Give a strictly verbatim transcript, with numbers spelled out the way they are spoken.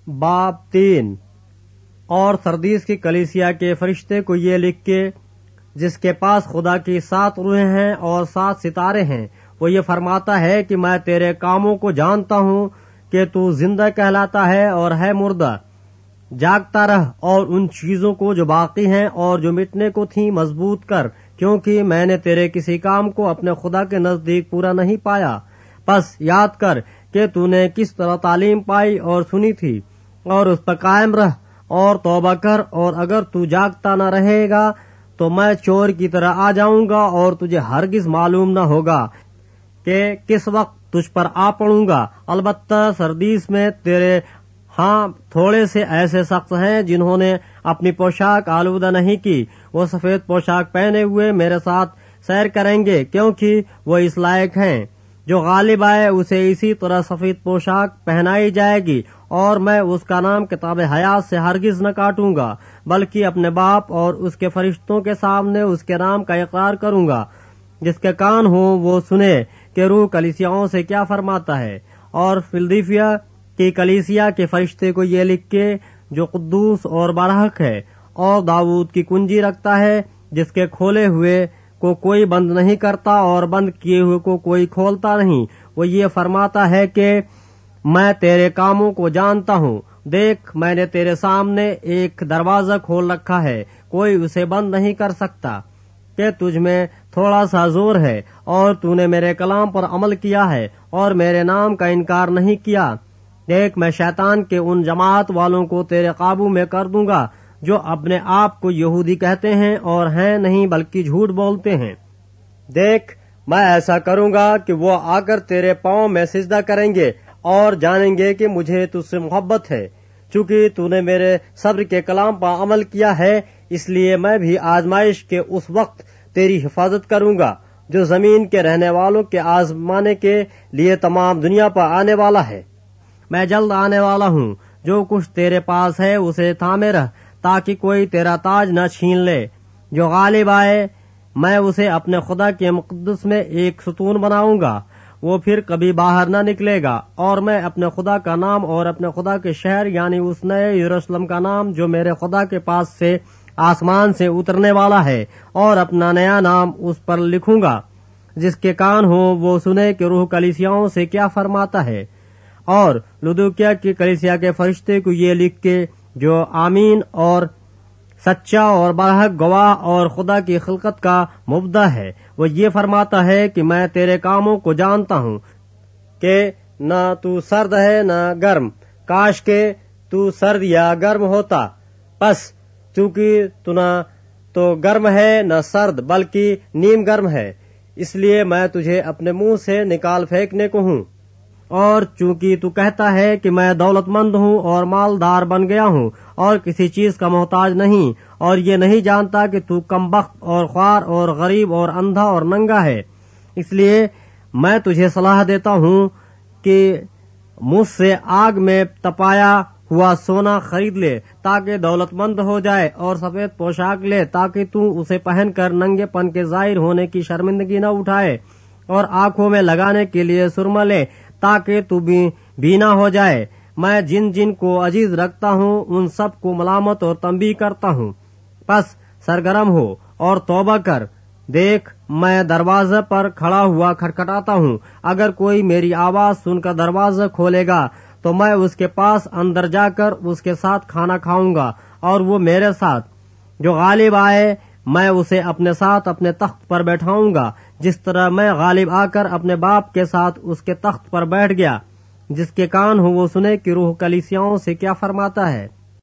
باب تین۔ اور سردیس کی کلیسیا کے فرشتے کو یہ لکھ کے، جس کے پاس خدا کی سات روحیں ہیں اور سات ستارے ہیں، وہ یہ فرماتا ہے کہ میں تیرے کاموں کو جانتا ہوں کہ تو زندہ کہلاتا ہے اور ہے مردہ۔ جاگتا رہ اور ان چیزوں کو جو باقی ہیں اور جو مٹنے کو تھیں مضبوط کر، کیونکہ میں نے تیرے کسی کام کو اپنے خدا کے نزدیک پورا نہیں پایا۔ پس یاد کر کہ تو نے کس طرح تعلیم پائی اور سنی تھی، اور اس پر قائم رہ اور توبہ کر، اور اگر تو جاگتا نہ رہے گا تو میں چور کی طرح آ جاؤں گا اور تجھے ہرگز معلوم نہ ہوگا کہ کس وقت تجھ پر آ پڑوں گا۔ البتہ سردیس میں تیرے ہاں تھوڑے سے ایسے شخص ہیں جنہوں نے اپنی پوشاک آلودہ نہیں کی، وہ سفید پوشاک پہنے ہوئے میرے ساتھ سیر کریں گے، کیونکہ وہ اس لائق ہیں۔ جو غالب آئے اسے اسی طرح سفید پوشاک پہنائی جائے گی، اور میں اس کا نام کتاب حیات سے ہرگز نہ کاٹوں گا، بلکہ اپنے باپ اور اس کے فرشتوں کے سامنے اس کے نام کا اقرار کروں گا۔ جس کے کان ہوں وہ سنے کہ روح کلیسیاؤں سے کیا فرماتا ہے۔ اور فلدیفیا کی کلیسیا کے فرشتے کو یہ لکھ کے، جو قدوس اور برحق ہے اور داؤد کی کنجی رکھتا ہے، جس کے کھولے ہوئے کو کوئی بند نہیں کرتا اور بند کیے ہوئے کو کوئی کھولتا نہیں، وہ یہ فرماتا ہے کہ میں تیرے کاموں کو جانتا ہوں۔ دیکھ، میں نے تیرے سامنے ایک دروازہ کھول رکھا ہے، کوئی اسے بند نہیں کر سکتا، کہ تجھ میں تھوڑا سا زور ہے، اور تو نے میرے کلام پر عمل کیا ہے اور میرے نام کا انکار نہیں کیا۔ دیکھ، میں شیطان کے ان جماعت والوں کو تیرے قابو میں کر دوں گا جو اپنے آپ کو یہودی کہتے ہیں اور ہیں نہیں بلکہ جھوٹ بولتے ہیں۔ دیکھ، میں ایسا کروں گا کہ وہ آ کر تیرے پاؤں میں سجدہ کریں گے اور جانیں گے کہ مجھے تجھ سے محبت ہے۔ چونکہ تو نے میرے صبر کے کلام پر عمل کیا ہے، اس لیے میں بھی آزمائش کے اس وقت تیری حفاظت کروں گا جو زمین کے رہنے والوں کے آزمانے کے لیے تمام دنیا پر آنے والا ہے۔ میں جلد آنے والا ہوں۔ جو کچھ تیرے پاس ہے اسے تھامے رہ، تاکہ کوئی تیرا تاج نہ چھین لے۔ جو غالب آئے میں اسے اپنے خدا کے مقدس میں ایک ستون بناؤں گا، وہ پھر کبھی باہر نہ نکلے گا، اور میں اپنے خدا کا نام اور اپنے خدا کے شہر یعنی اس نئے یروشلم کا نام جو میرے خدا کے پاس سے آسمان سے اترنے والا ہے، اور اپنا نیا نام اس پر لکھوں گا۔ جس کے کان ہو وہ سنے کہ روح کلیسیاؤں سے کیا فرماتا ہے۔ اور لودوکیا کی کلیسیا کے فرشتے کو یہ لکھ کے، جو آمین اور سچا اور برحق گواہ اور خدا کی خلقت کا مبدع ہے، وہ یہ فرماتا ہے کہ میں تیرے کاموں کو جانتا ہوں کہ نہ تو سرد ہے نہ گرم، کاش کہ تو سرد یا گرم ہوتا۔ پس چونکہ تو نہ تو گرم ہے نہ سرد بلکہ نیم گرم ہے، اس لیے میں تجھے اپنے منہ سے نکال پھینکنے کو ہوں۔ اور چونکہ تو کہتا ہے کہ میں دولت مند ہوں اور مالدار بن گیا ہوں اور کسی چیز کا محتاج نہیں، اور یہ نہیں جانتا کہ تو کم بخت اور خوار اور غریب اور اندھا اور ننگا ہے، اس لیے میں تجھے صلاح دیتا ہوں کہ مجھ سے آگ میں تپایا ہوا سونا خرید لے تاکہ دولت مند ہو جائے، اور سفید پوشاک لے تاکہ تو اسے پہن کر ننگے پن کے ظاہر ہونے کی شرمندگی نہ اٹھائے، اور آنکھوں میں لگانے کے لیے سرما لے تاکہ تو بھی بینا ہو جائے۔ میں جن جن کو عزیز رکھتا ہوں ان سب کو ملامت اور تنبیہ کرتا ہوں۔ پس سرگرم ہو اور توبہ کر۔ دیکھ، میں دروازے پر کھڑا ہوا کھٹکھٹاتا ہوں، اگر کوئی میری آواز سن کر دروازہ کھولے گا تو میں اس کے پاس اندر جا کر اس کے ساتھ کھانا کھاؤں گا اور وہ میرے ساتھ۔ جو غالب آئے میں اسے اپنے ساتھ اپنے تخت پر بیٹھاؤں گا، جس طرح میں غالب آ کر اپنے باپ کے ساتھ اس کے تخت پر بیٹھ گیا۔ جس کے کان ہو وہ سنے کہ روح کلیسیاؤں سے کیا فرماتا ہے۔